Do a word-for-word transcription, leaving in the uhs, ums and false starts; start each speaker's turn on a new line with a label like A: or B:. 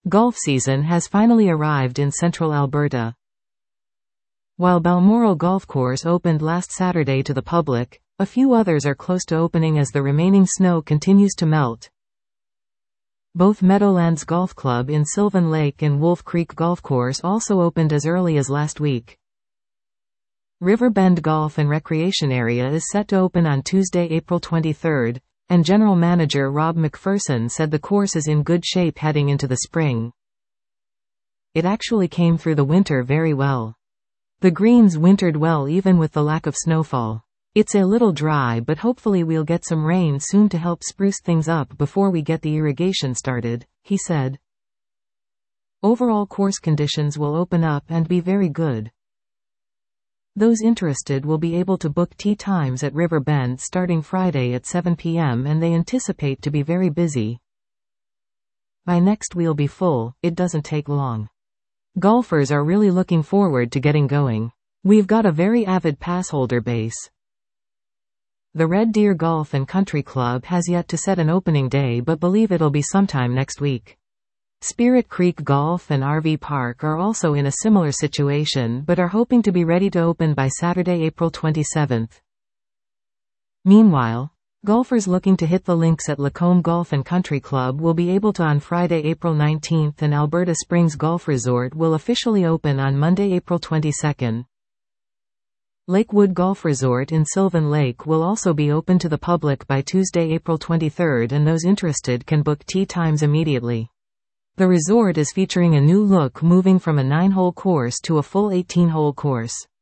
A: Golf season has finally arrived in central Alberta. While Balmoral Golf Course opened last Saturday to the public, a few others are close to opening as the remaining snow continues to melt. Both Meadowlands Golf Club in Sylvan Lake and Wolf Creek Golf Course also opened as early as last week. Riverbend Golf and Recreation Area is set to open on Tuesday, April twenty-third, and General Manager Rob McPherson said the course is in good shape heading into the spring. It actually came through the winter very well. The greens wintered well even with the lack of snowfall. It's a little dry, but hopefully we'll get some rain soon to help spruce things up before we get the irrigation started, he said. Overall course conditions will open up and be very good. Those interested will be able to book tee times at Riverbend starting Friday at seven p m and they anticipate to be very busy. By next we'll be full, it doesn't take long. Golfers are really looking forward to getting going. We've got a very avid passholder base. The Red Deer Golf and Country Club has yet to set an opening day but believe it'll be sometime next week. Spirit Creek Golf and R V Park are also in a similar situation but are hoping to be ready to open by Saturday, April twenty-seventh. Meanwhile, golfers looking to hit the links at Lacombe Golf and Country Club will be able to on Friday, April nineteenth, and Alberta Springs Golf Resort will officially open on Monday, April twenty-second. Lakewood Golf Resort in Sylvan Lake will also be open to the public by Tuesday, April twenty-third, and those interested can book tee times immediately. The resort is featuring a new look, moving from a nine-hole course to a full eighteen-hole course.